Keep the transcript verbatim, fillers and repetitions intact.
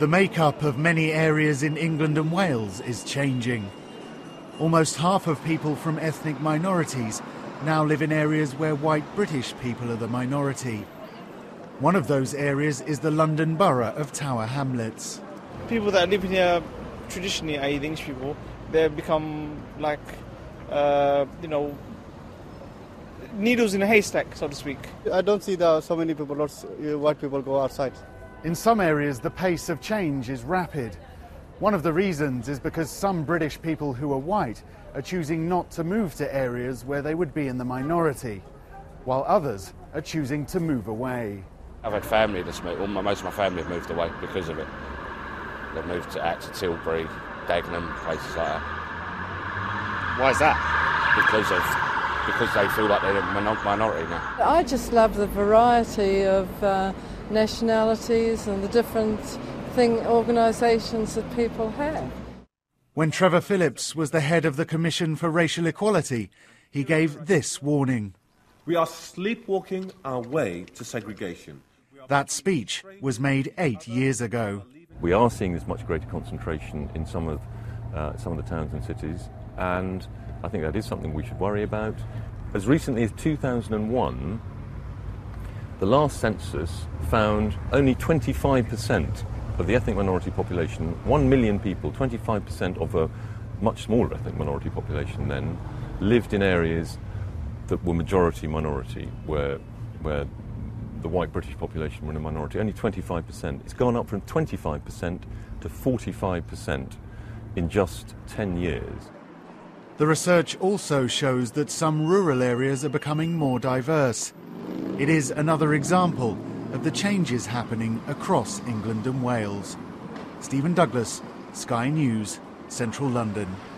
The makeup of many areas in England and Wales is changing. Almost half of people from ethnic minorities now live in areas where white British people are the minority. One of those areas is the London borough of Tower Hamlets. People that live here traditionally, that is the English people, they've become like, uh, you know, needles in a haystack, so to speak. I don't see the, so many people, lots, uh, white people go outside. In some areas, the pace of change is rapid. One of the reasons is because some British people who are white are choosing not to move to areas where they would be in the minority, while others are choosing to move away. I've had family that's moved, well, most of my family have moved away because of it. They've moved to, out to Tilbury, Dagenham, places like that. Why is that? Because of because they feel like they're a minority now. I just love the variety of uh, nationalities and the different thing organisations that people have. When Trevor Phillips was the head of the Commission for Racial Equality, he gave this warning. We are sleepwalking our way to segregation. That speech was made eight years ago. We are seeing this much greater concentration in some of, uh, some of the towns and cities, and I think that is something we should worry about. As recently as two thousand one, the last census found only twenty-five percent of the ethnic minority population, one million people, twenty-five percent of a much smaller ethnic minority population then, lived in areas that were majority minority, where, where the white British population were in a minority. Only twenty-five percent. It's gone up from twenty-five percent to forty-five percent in just ten years. The research also shows that some rural areas are becoming more diverse. It is another example of the changes happening across England and Wales. Stephen Douglas, Sky News, Central London.